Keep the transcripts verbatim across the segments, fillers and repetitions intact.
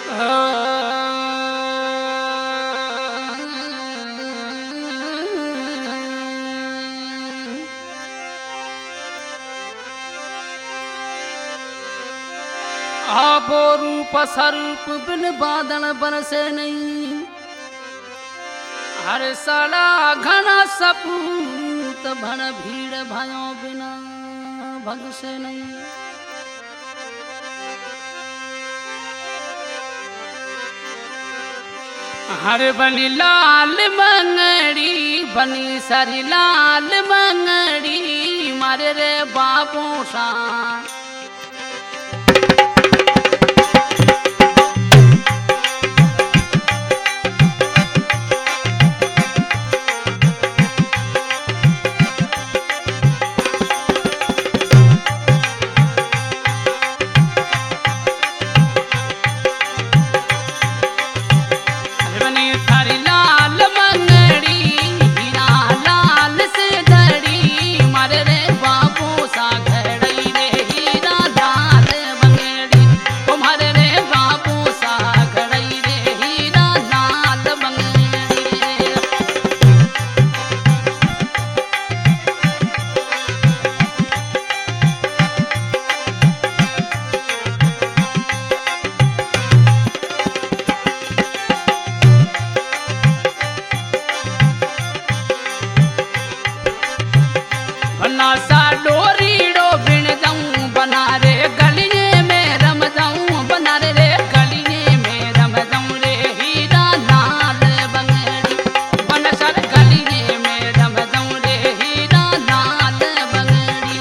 आबो रूप स्वरूप बिन बादल बरसे नहीं, हर साला घना सपूत भर भीड़ भयो बिना भगसे नहीं। हर बनी लाल मंगड़ी बनी सारी लाल मंगड़ी मारे रे बाबू सा सा डोरी डो बिन जाऊं बना रे गलिए में रम जाऊं बना रे रे गलिए में रम जाऊं रे हीरा लाल बंगड़ी बन सर गलिए में रम जाऊं रे हीरा लाल बंगड़ी।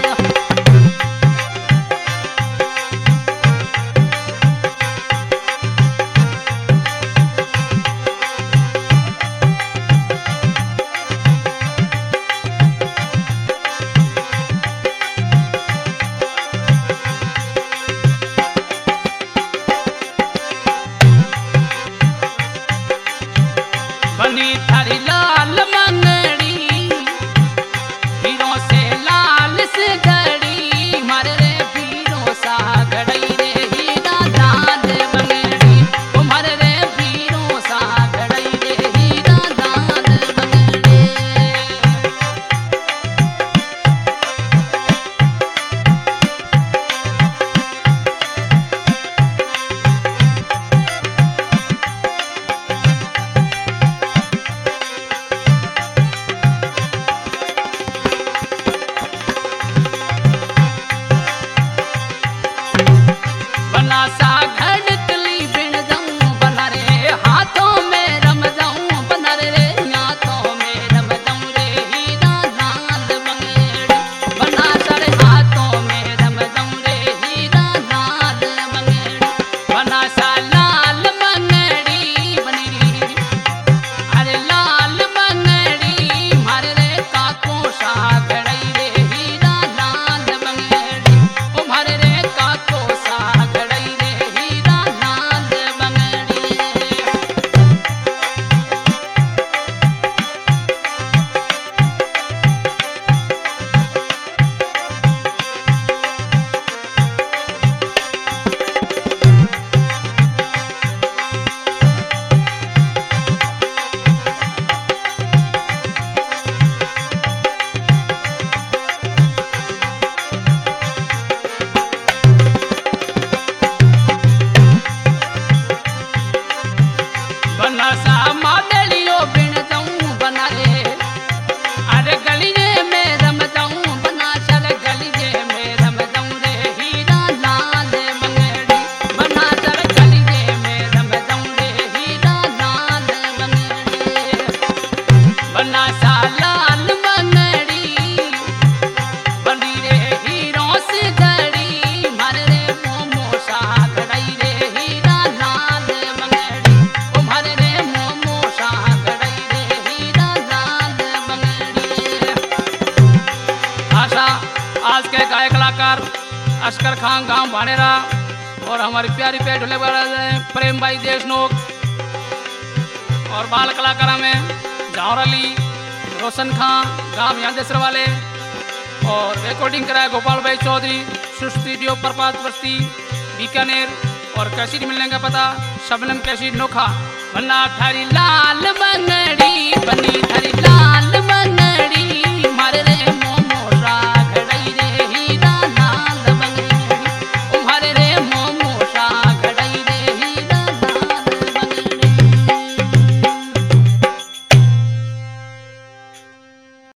बनी थारी लाल मंगड़ी हीरों से लाल से गड़ी मारे रे वीरों सा गड़ई रे हीरा लाल बंगड़ी तुम्हारे रे वीरों सा गड़ई रे हीरा लाल बंगड़ी। बना सा घड़कली बिन जाऊं बना रे हाथों में रम जाऊं बना रे रे हाथों में रम जाऊं रे हीरा लाल बंगड़ी बना सर हाथों में रम जाऊं रे हीरा लाल बंगड़ी बना सा लाल मंगड़ी बनी अरे लाल मंगड़ी मारे रे काकों सा गड़ई रे हीरा लाल बंगड़ी ओ मारे रे काकों सा बना सा मादलियो बिन जाऊं बना रे अरे गलिए में रम जाऊं बना सर गलिए में रम जाऊं रे हीरा लाल बंगड़ी बना सर गलिए में रम जाऊं रे हीरा लाल बंगड़ी बना सा लाल बंगड़ी बनी रे हीरों से गड़ी मारे रे मोमो सा गड़ई रे हीरा लाल बंगड़ी ओ मारे रे मोमो सा गड़ई रे हीरा लाल बंगड़ी। आशा आज के गायक कलाकार अस्कर खान गांव भानेरा और हमारी प्यारी प्यारी ढोले प्रेम भाई देशनोक और बाल कलाकारों में जौहर अली रोशन खान गांव यादेसर वाले और रिकॉर्डिंग कराया गोपाल भाई चौधरी स्टूडियो प्रपात बस्ती बीकानेर और कैसेट मिलने का पता शबनम कैसेट नोखा, वरना थारी लाल